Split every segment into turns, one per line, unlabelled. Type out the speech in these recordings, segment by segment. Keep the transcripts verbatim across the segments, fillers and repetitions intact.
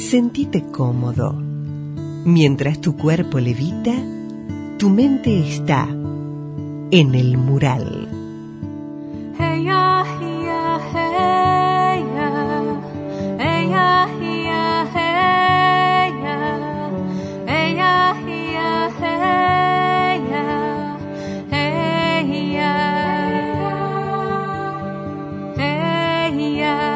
Sentite cómodo. Mientras tu cuerpo levita, tu mente está en el mural.
Hey ya, hey ya, hey ya, hey ya, hey ya, hey ya, hey ya, hey ya, hey ya, hey ya, hey ya.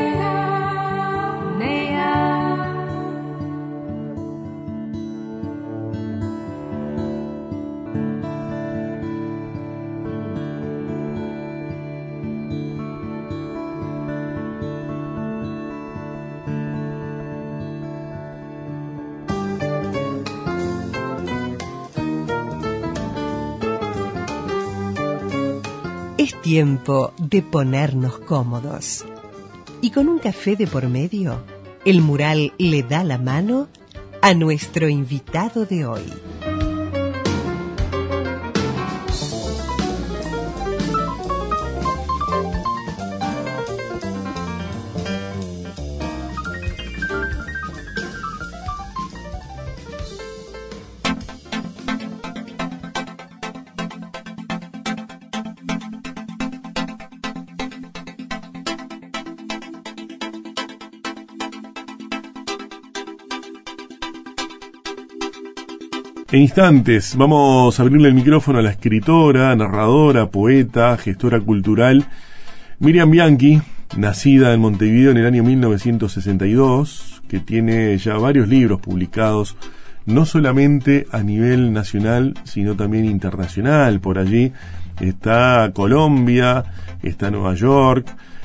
Es tiempo de ponernos cómodos. Y con un café de por medio, el mural le da la mano a nuestro invitado de hoy.
En instantes vamos a abrirle el micrófono a la escritora, narradora, poeta, gestora cultural Miriam Bianchi, nacida en Montevideo en el año mil novecientos sesenta y dos, que tiene ya varios libros publicados, no solamente a nivel nacional, sino también internacional. Por allí está Colombia, está Nueva York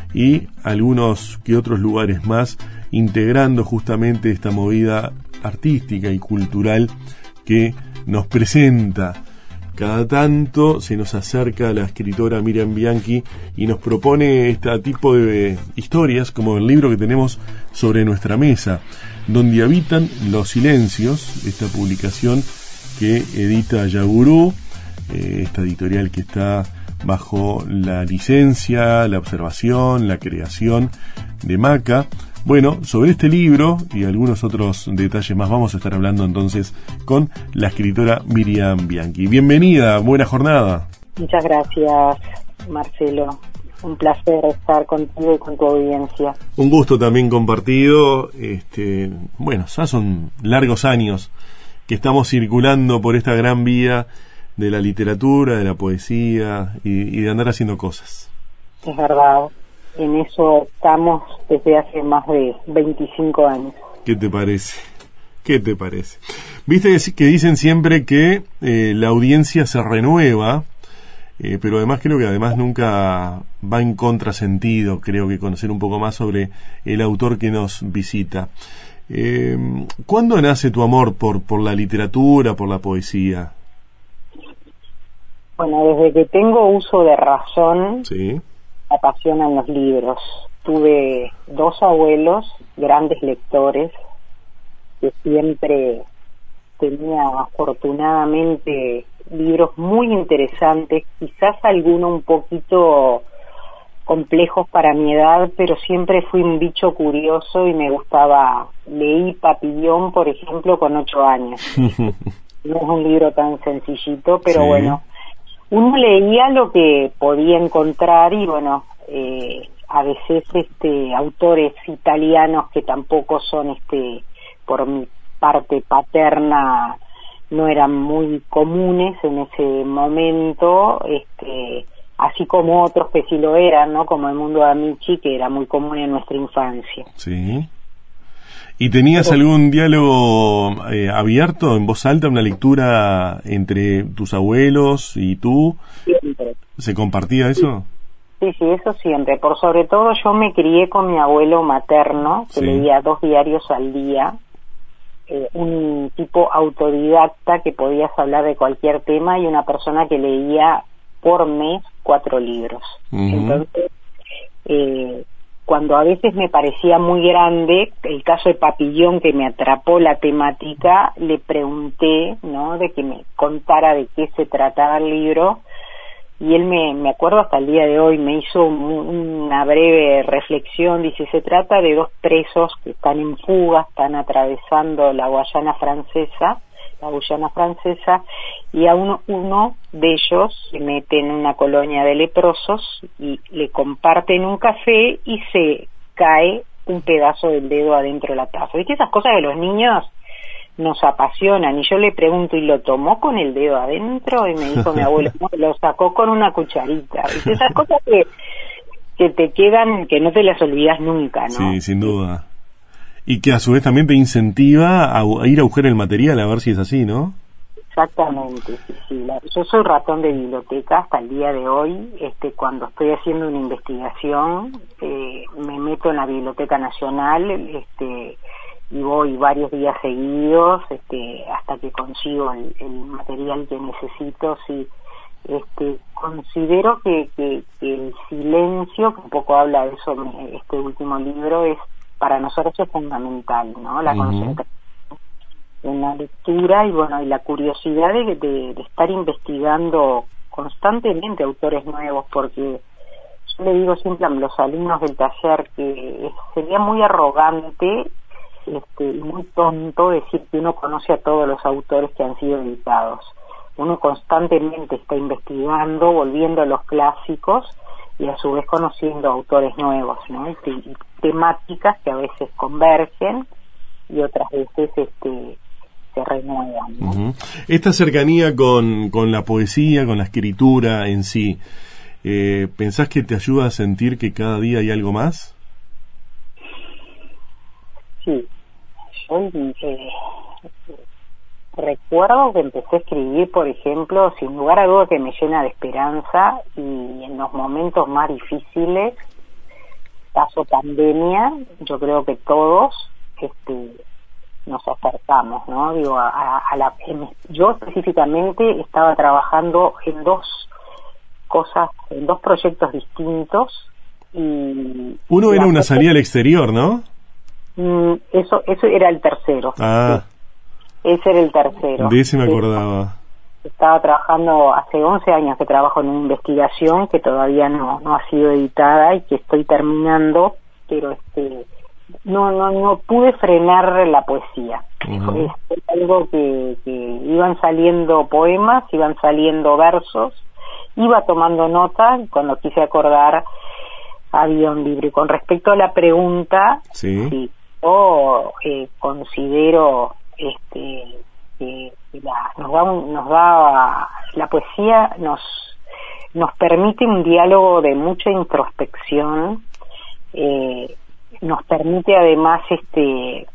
y algunos que otros lugares más, integrando justamente esta movida artística y cultural que nos presenta. Cada tanto se nos acerca la escritora Miriam Bianchi y nos propone este tipo de historias, como el libro que tenemos sobre nuestra mesa, Donde habitan los silencios, esta publicación que edita Yagurú, eh, esta editorial que está bajo la licencia, la observación, la creación de Maca. Bueno, sobre este libro y algunos otros detalles más vamos a estar hablando entonces con la escritora Miriam Bianchi. Bienvenida, buena jornada.
Muchas gracias, Marcelo. Un placer estar contigo y con tu audiencia.
Un gusto también compartido. Este, bueno, ya son largos años que estamos circulando por esta gran vía de la literatura, de la poesía y, y de andar haciendo cosas.
Es verdad. En eso estamos desde hace más de veinticinco años.
¿Qué te parece? ¿Qué te parece? Viste que dicen siempre que eh, la audiencia se renueva, eh, pero además creo que además nunca va en contrasentido, creo que conocer un poco más sobre el autor que nos visita. Eh, ¿Cuándo nace tu amor por, por la literatura, por la poesía?
Bueno, desde que tengo uso de razón...
Sí.
Me apasionan los libros. Tuve dos abuelos, grandes lectores, que siempre tenían afortunadamente libros muy interesantes, quizás algunos un poquito complejos para mi edad, pero siempre fui un bicho curioso y me gustaba. Leí Papillón, por ejemplo, con ocho años. No es un libro tan sencillito, pero sí. Bueno, uno leía lo que podía encontrar y bueno, eh, a veces este autores italianos que tampoco son este por mi parte paterna no eran muy comunes en ese momento, este así como otros que sí lo eran, ¿no? Como El mundo de Amici, que era muy común en nuestra infancia.
Sí. ¿Y tenías algún diálogo eh, abierto, en voz alta, una lectura entre tus abuelos y tú?
Siempre.
¿Se compartía eso?
Sí, sí, eso siempre. Por sobre todo yo me crié con mi abuelo materno, que sí. Leía dos diarios al día, eh, un tipo autodidacta que podías hablar de cualquier tema y una persona que leía por mes cuatro libros. Uh-huh. Entonces, eh, cuando a veces me parecía muy grande, el caso de Papillón que me atrapó la temática, le pregunté, ¿no?, de que me contara de qué se trataba el libro, y él me, me acuerdo hasta el día de hoy, me hizo un, una breve reflexión, dice, se trata de dos presos que están en fuga, están atravesando la Guayana francesa, la Guyana francesa, y a uno, uno de ellos se mete en una colonia de leprosos y le comparten un café y se cae un pedazo del dedo adentro de la taza. ¿Viste? Esas cosas de los niños nos apasionan, y yo le pregunto, ¿y lo tomó con el dedo adentro? Y me dijo mi abuelo, no, lo sacó con una cucharita. ¿Viste? Esas cosas que, que te quedan, que no te las olvidas nunca, ¿no?
Sí, sin duda. Y que a su vez también te incentiva a, a ir a buscar el material, a ver si es así, ¿no?
Exactamente, sí, sí. La, yo soy ratón de biblioteca hasta el día de hoy. Este, cuando estoy haciendo una investigación, eh, me meto en la Biblioteca Nacional, este, y voy varios días seguidos, este, hasta que consigo el, el material que necesito. Sí, este, considero que, que, que el silencio, que un poco habla de eso este último libro, es para nosotros es fundamental, ¿no? La uh-huh. concentración en la lectura y bueno, y la curiosidad de, de, de estar investigando constantemente autores nuevos, porque yo le digo siempre a los alumnos del taller que sería muy arrogante este, y muy tonto decir que uno conoce a todos los autores que han sido editados. Uno constantemente está investigando, volviendo a los clásicos y a su vez conociendo autores nuevos, ¿no? Y, y temáticas que a veces convergen y otras veces este se renuevan, ¿no?
Uh-huh. Esta cercanía con, con la poesía, con la escritura en sí, eh, ¿pensás que te ayuda a sentir que cada día hay algo más?
Sí, yo eh, recuerdo que empecé a escribir, por ejemplo, sin lugar a dudas que me llena de esperanza, y en los momentos más difíciles, caso pandemia, yo creo que todos este, nos acercamos, ¿no? Digo, a, a, a la, en, yo específicamente estaba trabajando en dos cosas, en dos proyectos distintos, y
uno era una salida al exterior, ¿no?
Eso, eso era el tercero.
Ah.
Sí. Ese era el tercero.
De ese me acordaba.
Estaba trabajando, hace once años que trabajo en una investigación que todavía no, no ha sido editada y que estoy terminando, pero este no no no pude frenar la poesía. Uh-huh. Es algo que, que iban saliendo poemas, iban saliendo versos, iba tomando nota y cuando quise acordar había un libro. Y con respecto a la pregunta,
sí,
sí yo eh, considero este que la, nos da un, nos da la poesía nos nos permite un diálogo de mucha introspección, eh, nos permite además este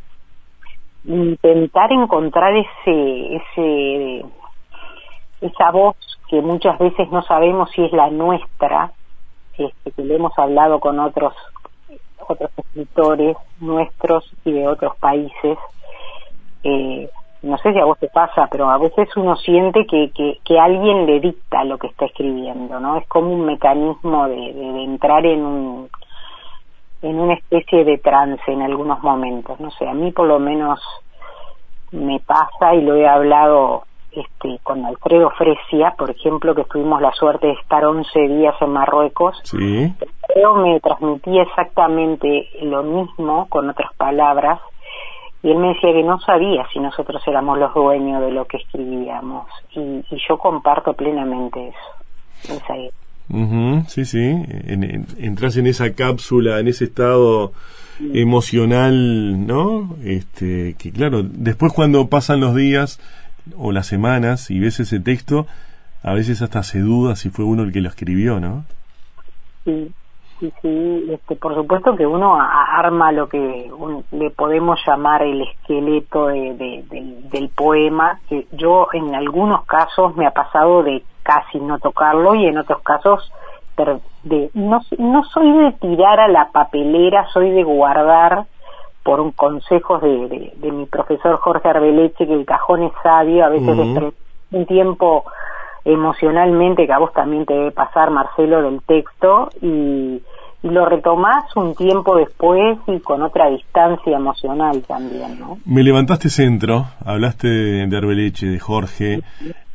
intentar encontrar ese ese esa voz que muchas veces no sabemos si es la nuestra, este, que le hemos hablado con otros otros escritores nuestros y de otros países. eh, no sé si a vos te pasa, pero a veces uno siente que, que, que alguien le dicta lo que está escribiendo, ¿no? Es como un mecanismo de, de, de entrar en un en una especie de trance en algunos momentos. No sé, a mí por lo menos me pasa, y lo he hablado este con Alfredo Fresia, por ejemplo, que tuvimos la suerte de estar once días en Marruecos.
Sí.
Alfredo me transmitía exactamente lo mismo, con otras palabras, y él me decía que no sabía si nosotros éramos los dueños de lo que escribíamos, y, y yo comparto plenamente eso. Esa es.
Uh-huh, sí, sí, en, en, entras en esa cápsula, en ese estado sí. emocional, ¿no? Este, que claro, después cuando pasan los días o las semanas y ves ese texto, a veces hasta se duda si fue uno el que lo escribió, ¿no?
Sí. Sí, sí, este, por supuesto que uno a, arma lo que un, le podemos llamar el esqueleto de, de, de, del poema, que yo en algunos casos me ha pasado de casi no tocarlo, y en otros casos de, no, no soy de tirar a la papelera, soy de guardar por un consejo de, de, de mi profesor Jorge Arbeleche, que el cajón es sabio, a veces uh-huh. es un tiempo emocionalmente, que a vos también te debe pasar, Marcelo, del texto, y, y lo retomás un tiempo después y con otra distancia emocional también, ¿no?
Me levantaste centro, hablaste de, de Arbeleche, de Jorge, sí.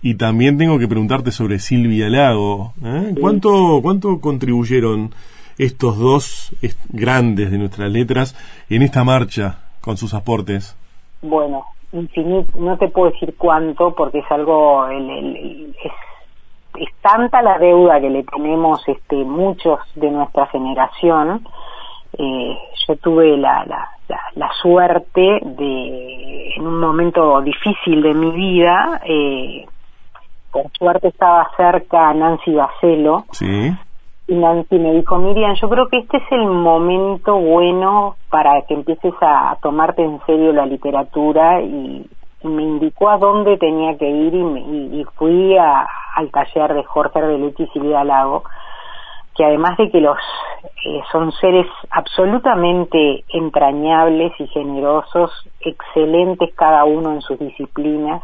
Y también tengo que preguntarte sobre Silvia Lago. ¿eh?
Sí.
¿Cuánto, ¿Cuánto contribuyeron estos dos est- grandes de nuestras letras en esta marcha con sus aportes?
Bueno, infinito, no te puedo decir cuánto, porque es algo, el, el, el- es, es tanta la deuda que le tenemos este, muchos de nuestra generación. Eh, yo tuve la, la, la, la suerte de, en un momento difícil de mi vida, eh, por suerte estaba cerca Nancy Bacello,
Sí.
y Nancy me dijo, Miriam, yo creo que este es el momento bueno para que empieces a, a tomarte en serio la literatura, y, y me indicó a dónde tenía que ir, y, me, y, y fui a, al taller de Jorge Arbeletti y Silvia Lago, que además de que los eh, son seres absolutamente entrañables y generosos, excelentes cada uno en sus disciplinas,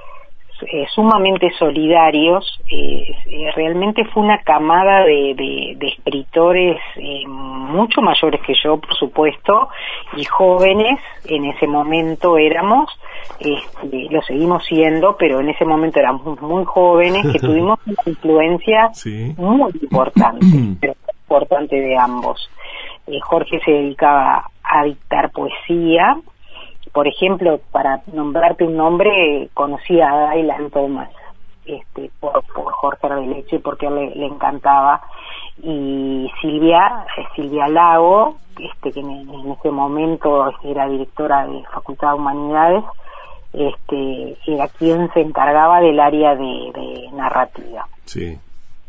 Eh, sumamente solidarios, eh, eh, realmente fue una camada de, de, de escritores eh, mucho mayores que yo, por supuesto, y jóvenes. En ese momento éramos, este, lo seguimos siendo, pero en ese momento éramos muy jóvenes, que tuvimos una influencia
Sí.
muy importante, pero muy importante de ambos. Eh, Jorge se dedicaba a dictar poesía. Por ejemplo, para nombrarte un nombre, conocí a Dylan Thomas, este, por, por Jorge Arbeletti, porque a él le, le encantaba, y Silvia, eh, Silvia Lago, este, que en, en ese momento era directora de Facultad de Humanidades, este, era quien se encargaba del área de, de narrativa.
Sí.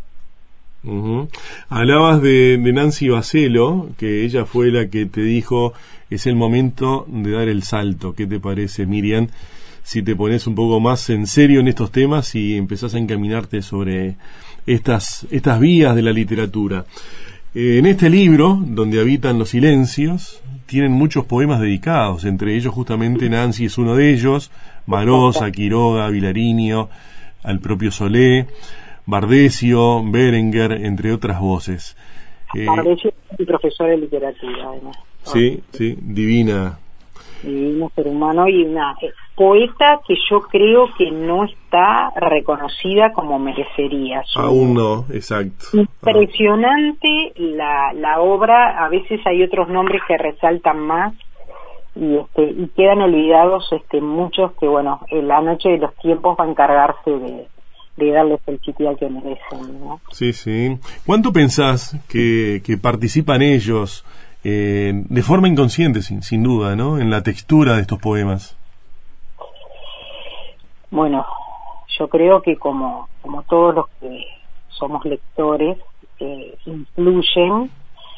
Uh-huh. Hablabas de, de Nancy Bacello, que ella fue la que te dijo, es el momento de dar el salto. ¿Qué te parece, Miriam, si te pones un poco más en serio en estos temas y empezás a encaminarte sobre estas, estas vías de la literatura? Eh, en este libro, donde habitan los silencios, tienen muchos poemas dedicados, entre ellos justamente Nancy es uno de ellos, Marosa, Quiroga, Vilariño, al propio Solé, Bardesio, Berenguer, entre otras voces. Eh,
Bardesio es mi profesor de literatura, además.
Sí, sí, divina.
Divino ser humano, y una eh, poeta que yo creo que no está reconocida como merecería. Su,
Aún no, exacto.
Impresionante la, la obra. A veces hay otros nombres que resaltan más, y este y quedan olvidados este muchos que, bueno, en la noche de los tiempos va a encargarse de de darles el sitio que merecen, ¿no?
Sí, sí. ¿Cuánto pensás que, que participan ellos, eh, de forma inconsciente, sin, sin duda, ¿no?, en la textura de estos poemas?
Bueno, yo creo que como, como todos los que somos lectores, eh, influyen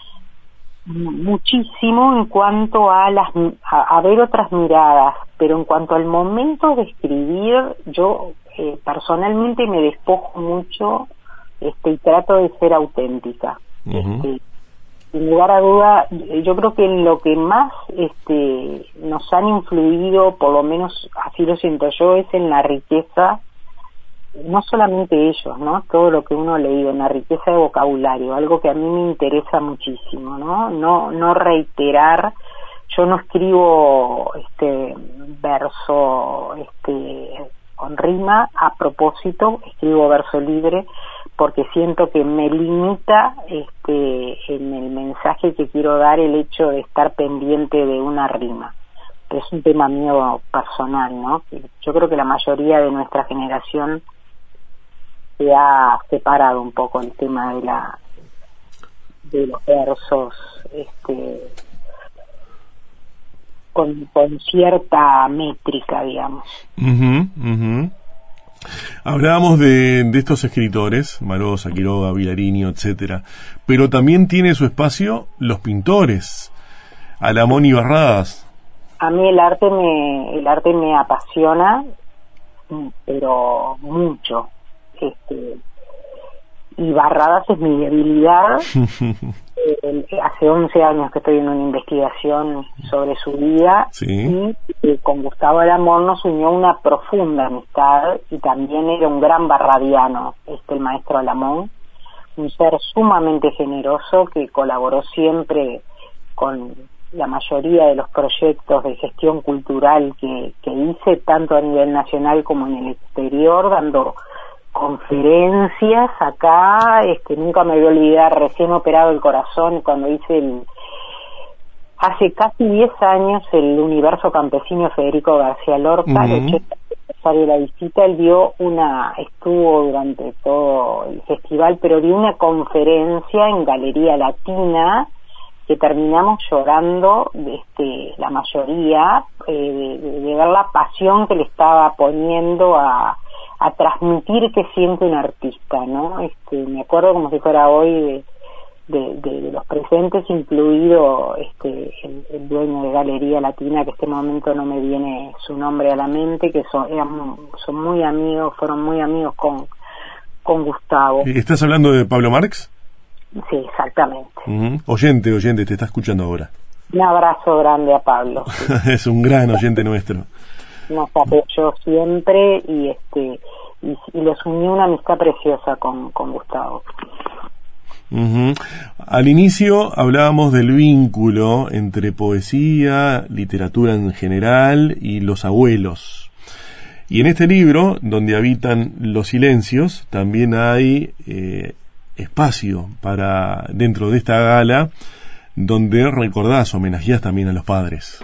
muchísimo en cuanto a las a, a ver otras miradas, pero en cuanto al momento de escribir, yo eh, personalmente me despojo mucho, este, y trato de ser auténtica.
Uh-huh.
Este, sin lugar a duda, yo creo que lo que más este, nos han influido, por lo menos así lo siento yo, es en la riqueza, no solamente ellos, ¿no?, todo lo que uno ha leído, en la riqueza de vocabulario, algo que a mí me interesa muchísimo, ¿no? No, no reiterar. Yo no escribo este verso este con rima a propósito, escribo verso libre, porque siento que me limita este en el mensaje que quiero dar el hecho de estar pendiente de una rima. Pero es un tema mío personal, ¿no? Yo creo que la mayoría de nuestra generación se ha separado un poco el tema de la de los versos este con, con cierta métrica, digamos.
Uh-huh, uh-huh. Hablábamos de, de estos escritores, Marosa, Quiroga, Vilariño, etcétera, pero también tiene su espacio los pintores, Alamón y Barradas.
A mí el arte me el arte me apasiona, pero mucho. Este, y Barradas es mi debilidad. eh, hace once años que estoy en una investigación sobre su vida.
Sí.
Y eh, con Gustavo Alamón nos unió una profunda amistad, y también era un gran barradiano, este, el maestro Alamón, un ser sumamente generoso que colaboró siempre con, la mayoría de los proyectos de gestión cultural que, que hice, tanto a nivel nacional como en el exterior, dando conferencias acá. Este, nunca me voy a olvidar, recién operado el corazón, cuando hice el, hace casi diez años, el Universo Campesino Federico García Lorca, uh-huh. el ochenta aniversario de la visita, él dio una, estuvo durante todo el festival, pero dio una conferencia en Galería Latina, que terminamos llorando, este, la mayoría, eh, de, de ver la pasión que le estaba poniendo a, a transmitir qué siente un artista, ¿no? Este, me acuerdo como si fuera hoy de, de, de, de los presentes, incluido este, el, el dueño de Galería Latina, que en este momento no me viene su nombre a la mente, que son, eran, son muy amigos, fueron muy amigos con, con Gustavo.
¿Estás hablando de Pablo Marx?
Sí, exactamente.
Uh-huh. Oyente, oyente, te está escuchando ahora.
Un abrazo grande a Pablo. Sí.
Es un gran oyente nuestro.
Nos apoyó siempre y este y, y los unió una amistad preciosa con, con Gustavo.
Uh-huh. Al inicio hablábamos del vínculo entre poesía, literatura en general y los abuelos. Y en este libro, donde habitan los silencios, también hay eh, espacio para, dentro de esta gala, donde recordás, homenajeás también a los padres.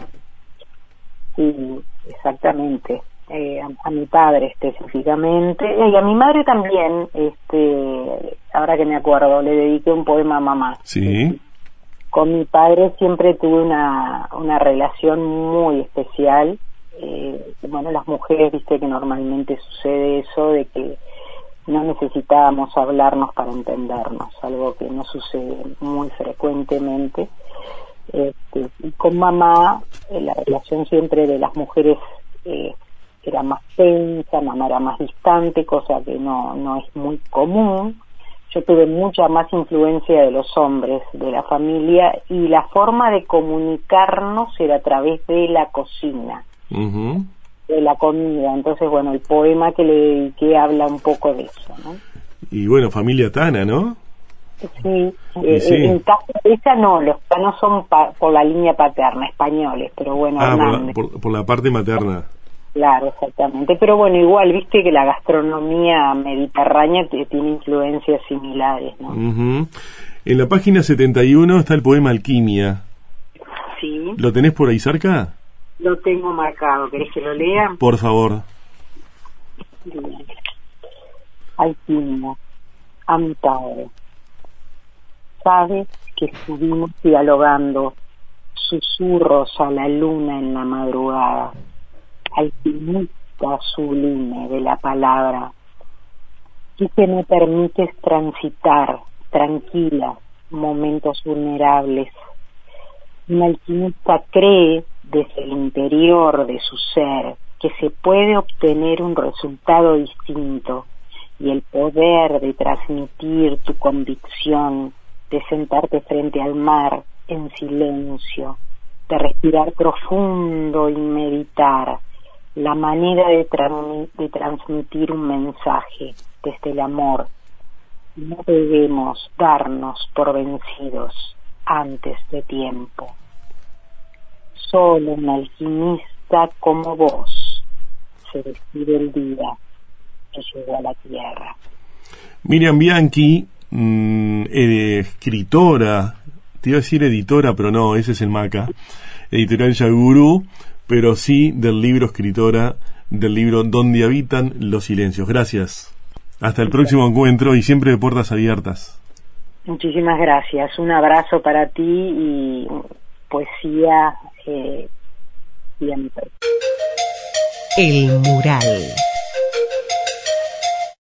Sí, exactamente. Eh, a, a mi padre específicamente, y a mi madre también. Este, ahora que me acuerdo, le dediqué un poema a mamá.
Sí.
Con mi padre siempre tuve una, una relación muy especial. Eh, bueno, las mujeres, viste que normalmente sucede eso de que no necesitábamos hablarnos para entendernos, algo que no sucede muy frecuentemente. Este, y con mamá, eh, la relación siempre de las mujeres eh, era más tensa, mamá era más distante, cosa que no, no es muy común. Yo tuve mucha más influencia de los hombres de la familia, y la forma de comunicarnos era a través de la cocina. Uh-huh. De la comida. Entonces, bueno, el poema que le dediqué habla un poco de eso, ¿no?
Y bueno, familia Tana, ¿no?
Sí, eh, sí. En caso de esa no, los tanos son pa- por la línea paterna, españoles, pero bueno,
ah, por la, por, por la parte materna.
Claro, exactamente, pero bueno, igual, viste que la gastronomía mediterránea t- tiene influencias similares, ¿no?
Uh-huh. En la página setenta y uno está el poema Alquimia.
Sí.
¿Lo tenés por ahí cerca?
Lo tengo marcado, ¿querés que lo lea?
Por favor.
Bien. Alquimia, a mi padre. Sabes que estuvimos dialogando, susurros a la luna en la madrugada, alquimista sublime de la palabra. Tú que me permites transitar, tranquila, momentos vulnerables. Un alquimista cree desde el interior de su ser que se puede obtener un resultado distinto, y el poder de transmitir tu convicción, de sentarte frente al mar en silencio, de respirar profundo y meditar, la manera de, tra- de transmitir un mensaje desde el amor. No debemos darnos por vencidos antes de tiempo. Solo un alquimista como vos se decide el día que llegó a la tierra.
Miriam Bianchi, mmm, eh, escritora, te iba a decir editora, pero no, ese es el Maca, editorial Yagurú, pero sí del libro, escritora del libro Donde habitan los silencios. Gracias. Hasta el próximo encuentro, y siempre de puertas abiertas.
Muchísimas gracias. Un abrazo para ti y poesía eh, siempre.
El mural.